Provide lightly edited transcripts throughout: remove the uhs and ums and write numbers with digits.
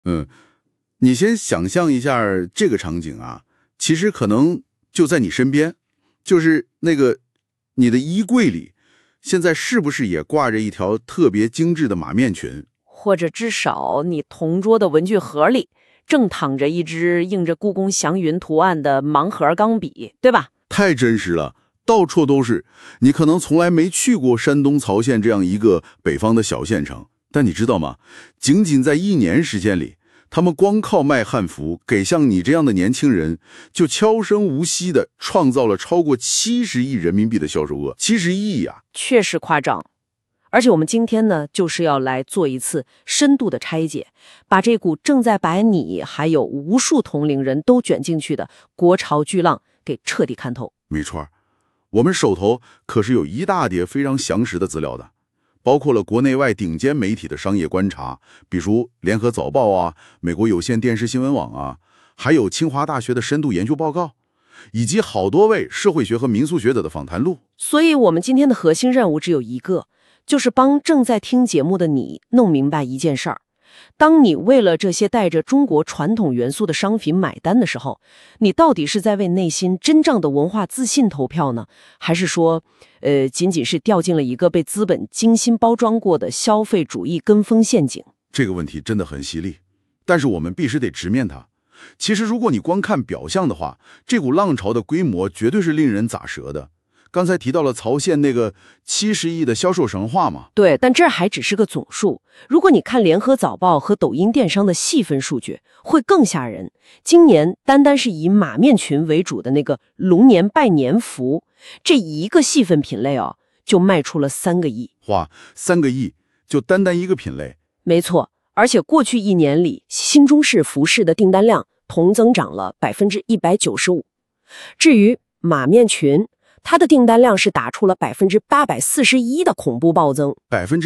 嗯，你先想象一下这个场景啊，其实可能就在你身边，就是那个你的衣柜里，现在是不是也挂着一条特别精致的马面裙？ 或者至少你同桌的文具盒里正躺着一支印着故宫祥云图案的盲盒钢笔，对吧？ 太真实了，到处都是。你可能从来没去过山东曹县这样一个北方的小县城，但你知道吗？仅仅在1年时间里，他们光靠卖汉服，给像你这样的年轻人，就悄声无息地创造了超过70亿人民币的销售额。70亿呀！ 确实夸张。而且我们今天呢，就是要来做一次深度的拆解，把这股正在把你还有无数同龄人都卷进去的国潮巨浪给彻底看透。 没错，我们手头可是有一大叠非常详实的资料的，包括了国内外顶尖媒体的商业观察，比如联合早报啊、美国有线电视新闻网啊，还有清华大学的深度研究报告，以及好多位社会学和民俗学者的访谈录。 所以我们今天的核心任务只有一个，就是帮正在听节目的你弄明白一件事儿。当你为了这些带着中国传统元素的商品买单的时候，你到底是在为内心真正的文化自信投票呢？还是说，仅仅是掉进了一个被资本精心包装过的消费主义跟风陷阱？ 这个问题真的很犀利，但是我们必须得直面它。其实如果你光看表象的话，这股浪潮的规模绝对是令人咋舌的。刚才提到了曹县那个70亿的销售神话嘛？ 对，但这还只是个总数。如果你看联合早报和抖音电商的细分数据，会更吓人。今年单单是以马面裙为主的那个龙年拜年服，这一个细分品类就卖出了3个亿。 哇，3个亿，就单单一个品类？ 没错，而且过去1年里，新中式服饰的订单量同增长了195%。至于马面裙，它的订单量是打出了841%的恐怖暴增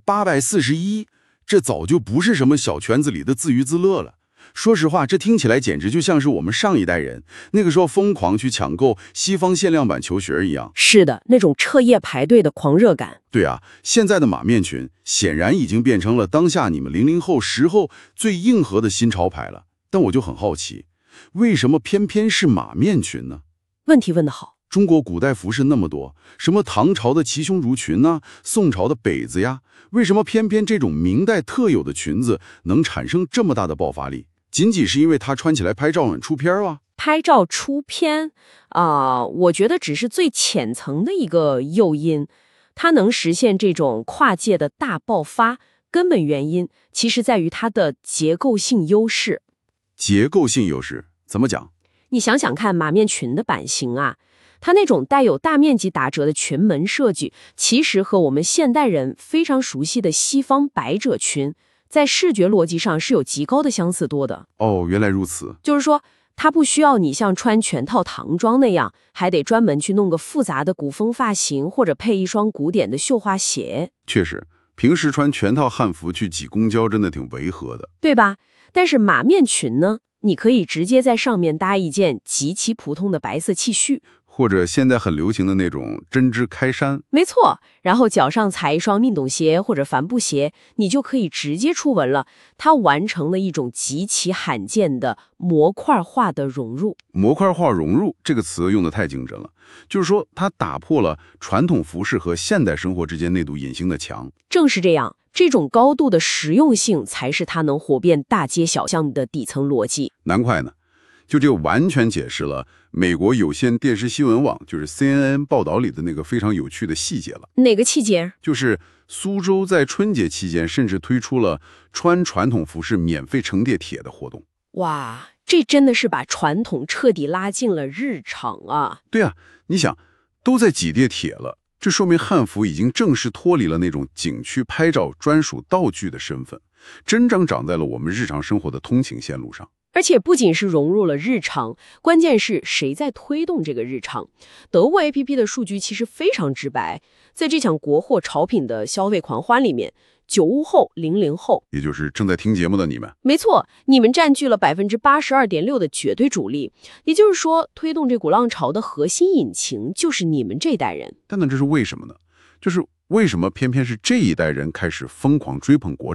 ，841%，这早就不是什么小圈子里的自娱自乐了。说实话，这听起来简直就像是我们上一代人那个时候疯狂去抢购西方限量版球鞋一样。 是的，那种彻夜排队的狂热感。 对啊，现在的马面裙显然已经变成了当下你们00后、10后最硬核的新潮牌了。但我就很好奇，为什么偏偏是马面裙呢？ 问题问得好。 中国古代服饰那么多，什么唐朝的齐胸襦裙啊，宋朝的北子呀，为什么偏偏这种明代特有的裙子能产生这么大的爆发力？仅仅是因为它穿起来拍照很出片啊？ 拍照出片我觉得只是最浅层的一个诱因，它能实现这种跨界的大爆发，根本原因其实在于它的结构性优势。 结构性优势怎么讲？ 你想想看，马面裙的版型啊，它那种带有大面积打折的裙门设计，其实和我们现代人非常熟悉的西方百褶裙，在视觉逻辑上是有极高的相似度的。 哦，原来如此。 就是说，它不需要你像穿全套唐装那样，还得专门去弄个复杂的古风发型，或者配一双古典的绣花鞋。 确实，平时穿全套汉服去挤公交真的挺违和的， 对吧？但是马面裙呢，你可以直接在上面搭一件极其普通的白色 T 恤， 或者现在很流行的那种针织开衫。 没错，然后脚上踩一双运动鞋或者帆布鞋，你就可以直接出门了。它完成了一种极其罕见的模块化的融入。 模块化融入这个词用得太精准了，就是说它打破了传统服饰和现代生活之间那堵隐形的墙。 正是这样，这种高度的实用性才是它能火遍大街小巷的底层逻辑。 难怪呢，就这完全解释了美国有线电视新闻网，就是 CNN 报道里的那个非常有趣的细节了。 哪个细节？ 就是苏州在春节期间甚至推出了穿传统服饰免费乘地铁的活动。 哇，这真的是把传统彻底拉进了日常啊！ 对啊，你想，都在挤地铁了，这说明汉服已经正式脱离了那种景区拍照专属道具的身份，真正长在了我们日常生活的通勤线路上。 而且不仅是融入了日常，关键是谁在推动这个日常。得物 APP 的数据其实非常直白，在这场国货潮品的消费狂欢里面，95后、00后， 也就是正在听节目的你们， 没错，你们占据了82.6%的绝对主力。也就是说，推动这股浪潮的核心引擎就是你们这代人。 但这是为什么呢？就是为什么偏偏是这一代人开始疯狂追捧国潮？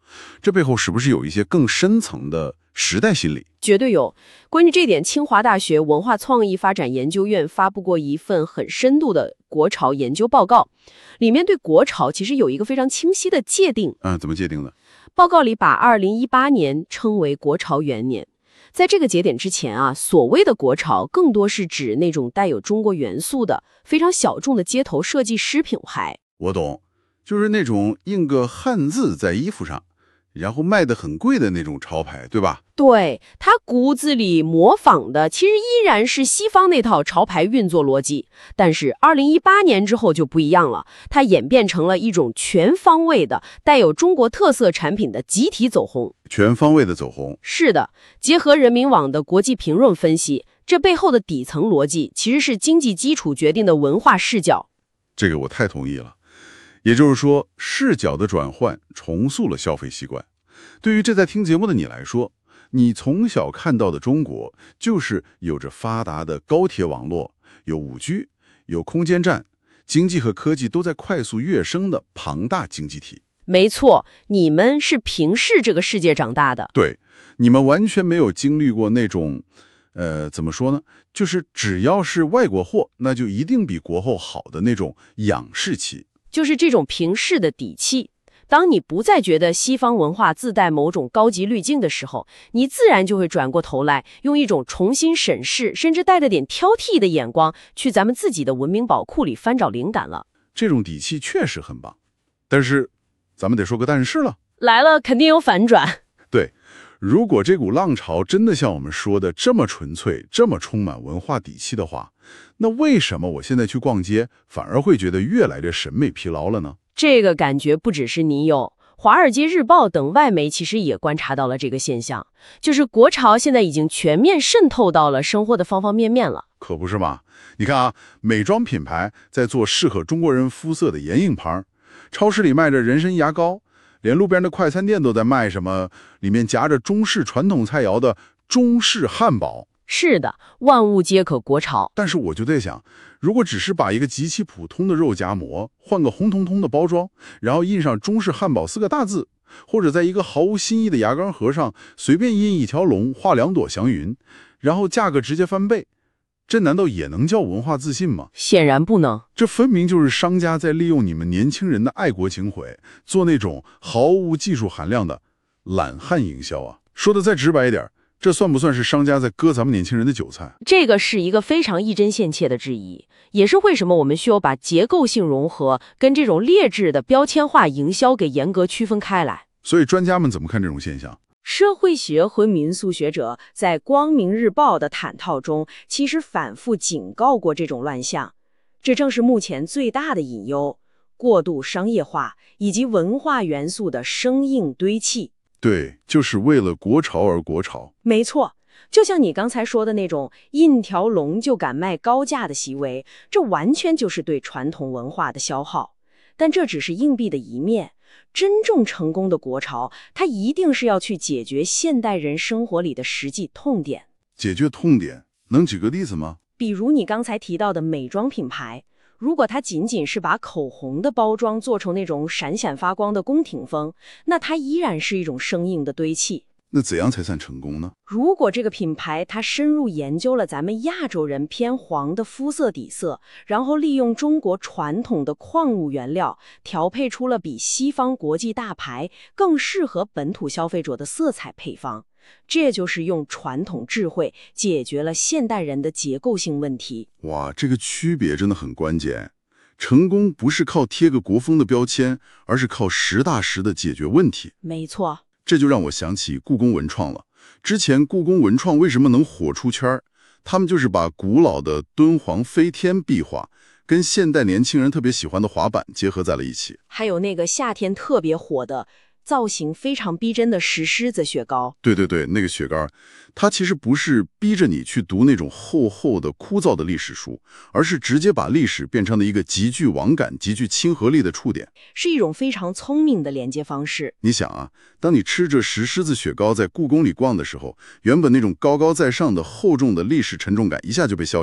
这背后是不是有一些更深层的时代心理？ 绝对有。关于这点，清华大学文化创意发展研究院发布过一份很深度的国潮研究报告，里面对国潮其实有一个非常清晰的界定。 怎么界定的？ 报告里把2018年称为国潮元年。在这个节点之前啊，所谓的国潮更多是指那种带有中国元素的非常小众的街头设计师品牌。 我懂，就是那种印个汉字在衣服上，然后卖得很贵的那种潮牌，对吧？ 对，它骨子里模仿的其实依然是西方那套潮牌运作逻辑，但是2018年之后就不一样了，它演变成了一种全方位的带有中国特色产品的集体走红。 全方位的走红。 是的，结合人民网的国际评论分析，这背后的底层逻辑其实是经济基础决定的文化视角。 这个我太同意了。也就是说，视角的转换重塑了消费习惯。对于这在听节目的你来说，你从小看到的中国就是有着发达的高铁网络，有5G，有空间站，经济和科技都在快速跃升的庞大经济体。 没错，你们是平视这个世界长大的。 对，你们完全没有经历过那种怎么说呢？就是只要是外国货，那就一定比国货好的那种仰视期。 就是这种平视的底气。当你不再觉得西方文化自带某种高级滤镜的时候，你自然就会转过头来，用一种重新审视，甚至带着点挑剔的眼光，去咱们自己的文明宝库里翻找灵感了。 这种底气确实很棒，但是咱们得说个但是了。 来了，肯定有反转。 对，如果这股浪潮真的像我们说的这么纯粹，这么充满文化底气的话，那为什么我现在去逛街，反而会觉得越来越审美疲劳了呢？ 这个感觉不只是你有，《华尔街日报》等外媒其实也观察到了这个现象，就是国潮现在已经全面渗透到了生活的方方面面了。 可不是嘛？你看啊，美妆品牌在做适合中国人肤色的眼影盘，超市里卖着人参牙膏，连路边的快餐店都在卖什么里面夹着中式传统菜肴的中式汉堡。 是的，万物皆可国潮。 但是我就在想，如果只是把一个极其普通的肉夹馍换个红彤彤的包装，然后印上中式汉堡4个大字，或者在一个毫无新意的牙膏盒上随便印一条龙画2朵祥云，然后价格直接翻倍，这难道也能叫文化自信吗？ 显然不能。 这分明就是商家在利用你们年轻人的爱国情怀，做那种毫无技术含量的懒汉营销啊！说的再直白一点，这算不算是商家在割咱们年轻人的韭菜？ 这个是一个非常一针见切的质疑，也是为什么我们需要把结构性融合跟这种劣质的标签化营销给严格区分开来。 所以专家们怎么看这种现象？ 社会学和民俗学者在《光明日报》的探讨中，其实反复警告过这种乱象。这正是目前最大的隐忧：过度商业化以及文化元素的生硬堆砌。 对，就是为了国潮而国潮。 没错，就像你刚才说的那种印条龙就敢卖高价的行为，这完全就是对传统文化的消耗。但这只是硬币的一面，真正成功的国潮，它一定是要去解决现代人生活里的实际痛点。 解决痛点，能举个例子吗？ 比如你刚才提到的美妆品牌，如果它仅仅是把口红的包装做成那种闪闪发光的宫廷风，那它依然是一种生硬的堆砌。 那怎样才算成功呢？ 如果这个品牌它深入研究了咱们亚洲人偏黄的肤色底色，然后利用中国传统的矿物原料，调配出了比西方国际大牌更适合本土消费者的色彩配方，这就是用传统智慧解决了现代人的结构性问题。 哇，这个区别真的很关键。成功不是靠贴个国风的标签，而是靠实打实的解决问题。 没错。 这就让我想起故宫文创了。之前故宫文创为什么能火出圈？他们就是把古老的敦煌飞天壁画跟现代年轻人特别喜欢的滑板结合在了一起。 还有那个夏天特别火的造型非常逼真的石狮子雪糕。 对对对，那个雪糕，它其实不是逼着你去读那种厚厚的枯燥的历史书，而是直接把历史变成了一个极具网感、极具亲和力的触点， 是一种非常聪明的连接方式。 你想啊，当你吃着石狮子雪糕在故宫里逛的时候，原本那种高高在上的厚重的历史沉重感一下就被消解了，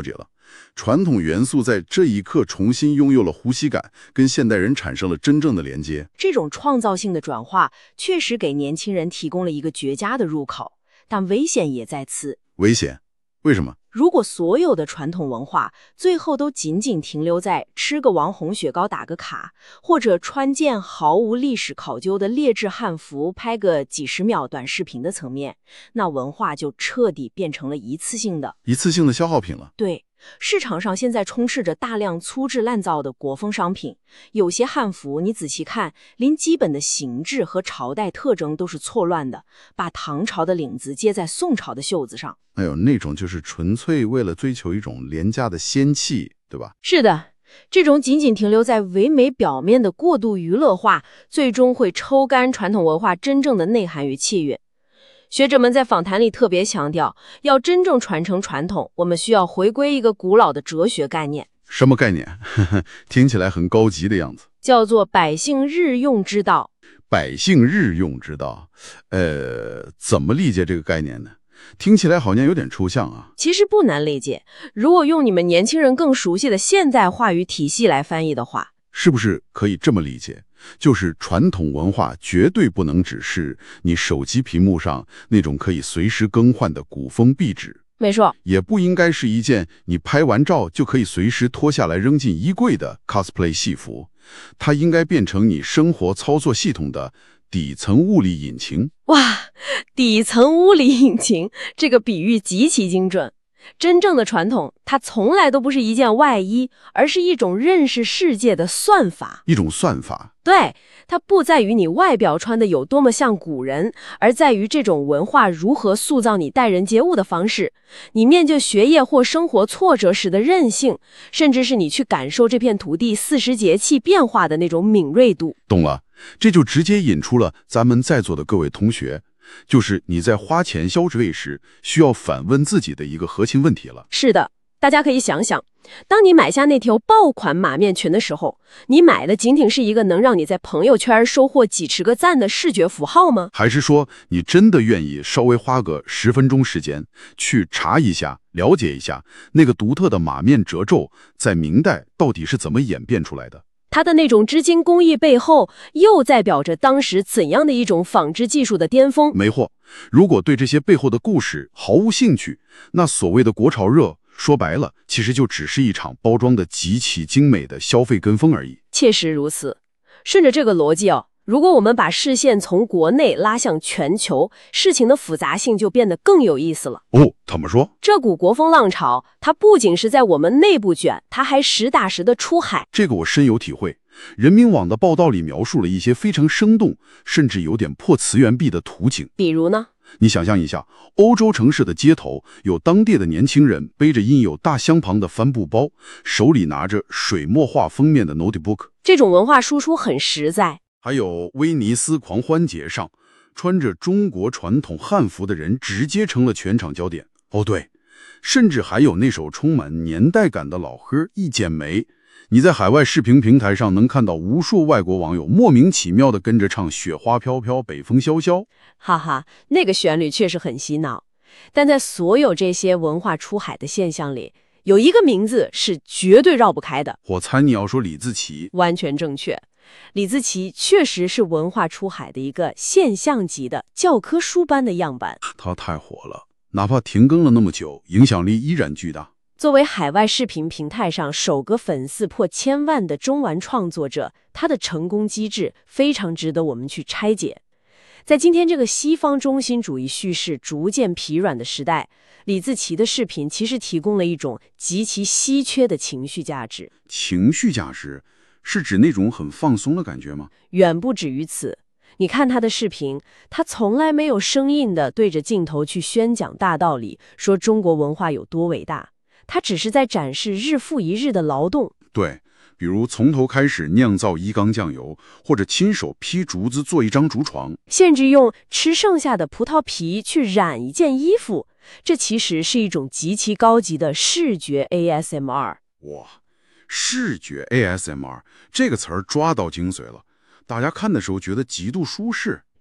传统元素在这一刻重新拥有了呼吸感，跟现代人产生了真正的连接。 这种创造性的转化确实给年轻人提供了一个绝佳的入口，但危险也在此。 危险？为什么？ 如果所有的传统文化最后都仅仅停留在吃个王红雪糕打个卡，或者穿件毫无历史考究的劣质汉服拍个几十秒短视频的层面，那文化就彻底变成了一次性的消耗品了。 对，市场上现在充斥着大量粗制滥造的国风商品，有些汉服你仔细看，连基本的形制和朝代特征都是错乱的，把唐朝的领子接在宋朝的袖子上。 还有那种就是纯粹为了追求一种廉价的仙气，对吧？ 是的，这种仅仅停留在唯美表面的过度娱乐化，最终会抽干传统文化真正的内涵与气韵。学者们在访谈里特别强调，要真正传承传统，我们需要回归一个古老的哲学概念。 什么概念？听起来很高级的样子。 叫做百姓日用之道。 百姓日用之道，怎么理解这个概念呢？听起来好像有点抽象啊。 其实不难理解，如果用你们年轻人更熟悉的现代话语体系来翻译的话， 是不是可以这么理解？就是传统文化绝对不能只是你手机屏幕上那种可以随时更换的古风壁纸， 没错， 也不应该是一件你拍完照就可以随时脱下来扔进衣柜的 cosplay 戏服，它应该变成你生活操作系统的底层物理引擎。 哇，底层物理引擎，这个比喻极其精准。真正的传统，它从来都不是一件外衣，而是一种认识世界的算法。 一种算法。 对，它不在于你外表穿的有多么像古人，而在于这种文化如何塑造你待人接物的方式，你面对学业或生活挫折时的韧性，甚至是你去感受这片土地40节气变化的那种敏锐度。 懂了，这就直接引出了咱们在座的各位同学，就是你在花钱消费时需要反问自己的一个核心问题了。 是的，大家可以想想，当你买下那条爆款马面裙的时候，你买的仅仅是一个能让你在朋友圈收获几十个赞的视觉符号吗？ 还是说你真的愿意稍微花个10分钟时间去查一下，了解一下那个独特的马面褶皱在明代到底是怎么演变出来的？ 它的那种织金工艺背后，又代表着当时怎样的一种纺织技术的巅峰？ 没错，如果对这些背后的故事毫无兴趣，那所谓的国潮热，说白了，其实就只是一场包装的极其精美的消费跟风而已。 切实如此。顺着这个逻辑如果我们把视线从国内拉向全球，事情的复杂性就变得更有意思了。 怎么说？ 这股国风浪潮，它不仅是在我们内部卷，它还实打实的出海。 这个我深有体会。人民网的报道里描述了一些非常生动，甚至有点破次元壁的图景。 比如呢？ 你想象一下，欧洲城市的街头，有当地的年轻人背着印有大香旁的帆布包，手里拿着水墨画封面的 notebook。 这种文化输出很实在。 还有威尼斯狂欢节上，穿着中国传统汉服的人直接成了全场焦点。对，甚至还有那首充满年代感的老歌《一剪梅》，你在海外视频平台上能看到无数外国网友莫名其妙地跟着唱雪花飘飘，北风萧萧。 哈哈，那个旋律确实很洗脑。但在所有这些文化出海的现象里，有一个名字是绝对绕不开的。 我猜你要说李自齐。 完全正确。李自齐确实是文化出海的一个现象级的教科书般的样板。 他太火了，哪怕停更了那么久，影响力依然巨大。 作为海外视频平台上首个粉丝破1000万的中文创作者，他的成功机制非常值得我们去拆解。在今天这个西方中心主义叙事逐渐疲软的时代，李自齐的视频其实提供了一种极其稀缺的情绪价值。 情绪价值是指那种很放松的感觉吗？ 远不止于此。你看他的视频，他从来没有生硬地对着镜头去宣讲大道理，说中国文化有多伟大。他只是在展示日复一日的劳动。 对，比如从头开始酿造1缸酱油，或者亲手劈竹子做一张竹床， 甚至用吃剩下的葡萄皮去染一件衣服。这其实是一种极其高级的视觉 ASMR。 哇，视觉 ASMR 这个词儿抓到精髓了，大家看的时候觉得极度舒适。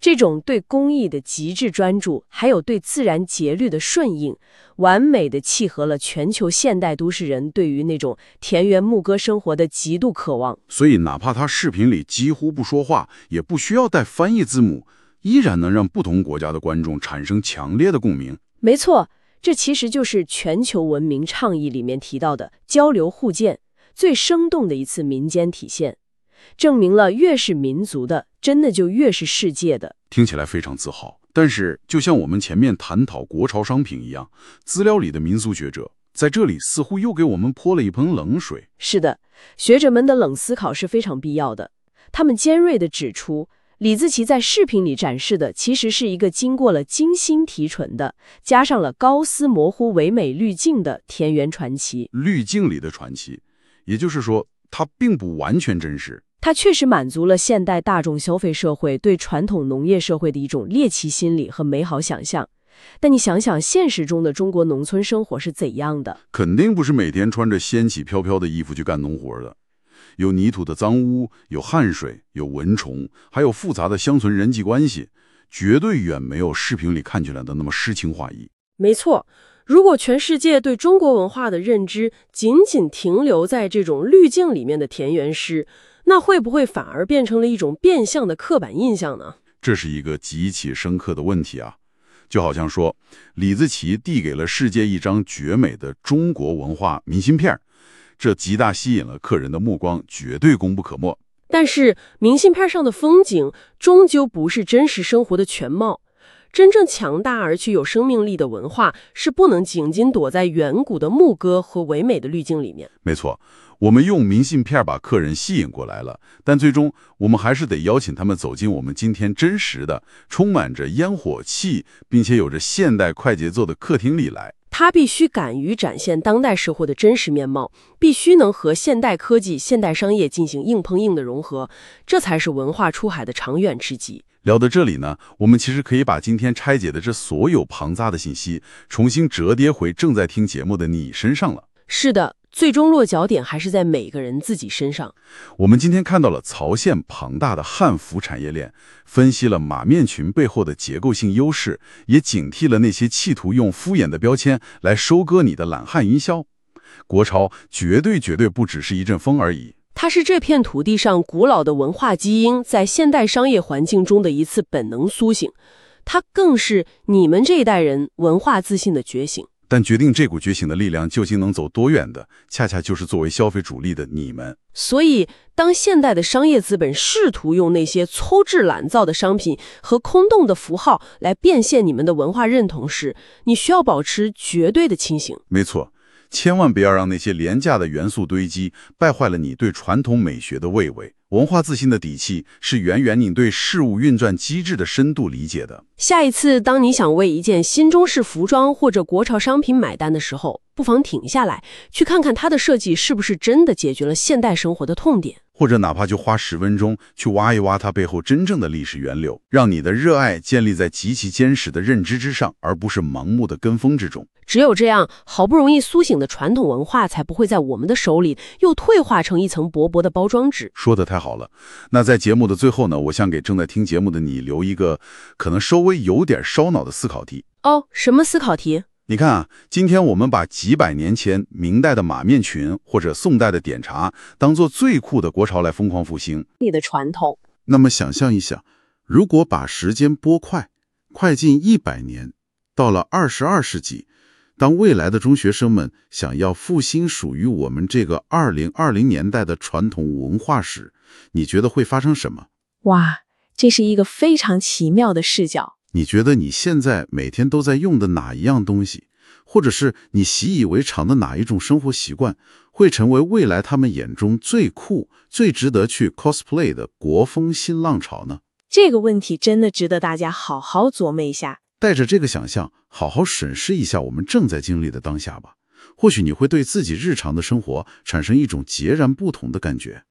这种对工艺的极致专注，还有对自然节律的顺应，完美的契合了全球现代都市人对于那种田园牧歌生活的极度渴望。 所以哪怕他视频里几乎不说话，也不需要带翻译字幕，依然能让不同国家的观众产生强烈的共鸣。 没错，这其实就是全球文明倡议里面提到的交流互鉴最生动的一次民间体现，证明了越是民族的，真的就越是世界的。 听起来非常自豪，但是就像我们前面探讨国潮商品一样，资料里的民俗学者在这里似乎又给我们泼了一盆冷水。 是的，学者们的冷思考是非常必要的。他们尖锐地指出，李自齐在视频里展示的其实是一个经过了精心提纯的，加上了高斯模糊唯美滤镜的田园传奇。 滤镜里的传奇，也就是说，它并不完全真实。 它确实满足了现代大众消费社会对传统农业社会的一种猎奇心理和美好想象。但你想想，现实中的中国农村生活是怎样的？ 肯定不是每天穿着仙气飘飘的衣服去干农活的，有泥土的脏污，有汗水，有蚊虫，还有复杂的乡村人际关系，绝对远没有视频里看起来的那么诗情画意。 没错，如果全世界对中国文化的认知仅仅停留在这种滤镜里面的田园诗，那会不会反而变成了一种变相的刻板印象呢？ 这是一个极其深刻的问题啊！就好像说，李自齐递给了世界一张绝美的中国文化明信片，这极大吸引了客人的目光，绝对功不可没。 但是明信片上的风景终究不是真实生活的全貌。真正强大而且有生命力的文化是不能仅仅躲在远古的牧歌和唯美的滤镜里面。 没错，我们用明信片把客人吸引过来了，但最终我们还是得邀请他们走进我们今天真实的、充满着烟火气，并且有着现代快节奏的客厅里来。 他必须敢于展现当代社会的真实面貌，必须能和现代科技、现代商业进行硬碰硬的融合，这才是文化出海的长远之计。 聊到这里呢，我们其实可以把今天拆解的这所有庞杂的信息，重新折叠回正在听节目的你身上了。 是的，最终落脚点还是在每个人自己身上。 我们今天看到了曹县庞大的汉服产业链，分析了马面裙背后的结构性优势，也警惕了那些企图用敷衍的标签来收割你的懒汉营销。国潮绝对不只是一阵风而已。 它是这片土地上古老的文化基因在现代商业环境中的一次本能苏醒，它更是你们这一代人文化自信的觉醒。 但决定这股觉醒的力量究竟能走多远的，恰恰就是作为消费主力的你们。 所以，当现代的商业资本试图用那些粗制滥造的商品和空洞的符号来变现你们的文化认同时，你需要保持绝对的清醒。 没错。千万不要让那些廉价的元素堆积，败坏了你对传统美学的畏畏。文化自信的底气是远远你对事物运转机制的深度理解的。 下一次当你想为一件新中式服装或者国潮商品买单的时候，不妨停下来，去看看它的设计是不是真的解决了现代生活的痛点。 或者哪怕就花10分钟去挖一挖它背后真正的历史源流，让你的热爱建立在极其坚实的认知之上，而不是盲目的跟风之中。 只有这样，好不容易苏醒的传统文化才不会在我们的手里又退化成一层薄薄的包装纸。 说得太好了。那在节目的最后呢，我想给正在听节目的你留一个可能稍微有点烧脑的思考题。 哦，什么思考题？ 你看啊，今天我们把几百年前明代的马面裙或者宋代的点茶当做最酷的国潮来疯狂复兴你的传统。 那么想象一下，如果把时间拨快进100年，到了22世纪，当未来的中学生们想要复兴属于我们这个2020年代的传统文化时，你觉得会发生什么？ 哇，这是一个非常奇妙的视角。 你觉得你现在每天都在用的哪一样东西，或者是你习以为常的哪一种生活习惯，会成为未来他们眼中最酷、最值得去 cosplay 的国风新浪潮呢？ 这个问题真的值得大家好好琢磨一下。 带着这个想象，好好审视一下我们正在经历的当下吧。或许你会对自己日常的生活产生一种截然不同的感觉。